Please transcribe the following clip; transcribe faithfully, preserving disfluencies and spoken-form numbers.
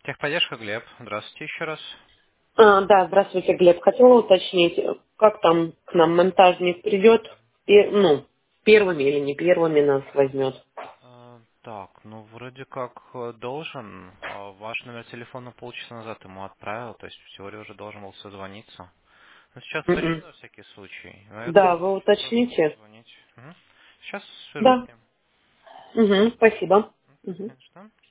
Техподдержка, Глеб. Здравствуйте еще раз. А, да, здравствуйте, Глеб. Хотела уточнить, как там к нам монтажник придет, и, ну, первыми или не первыми нас возьмет. Э, Так, ну вроде как э, должен. А Ваш номер телефона полчаса назад ему отправил, то есть в теории уже должен был созвониться. Но сейчас Мгм. уточню на всякий случай. Но я Да, думаю, вы сейчас должен был уточните. позвонить. Мгм. Сейчас Да. свяжусь с ним. Угу, спасибо. М, Мгм. Конечно.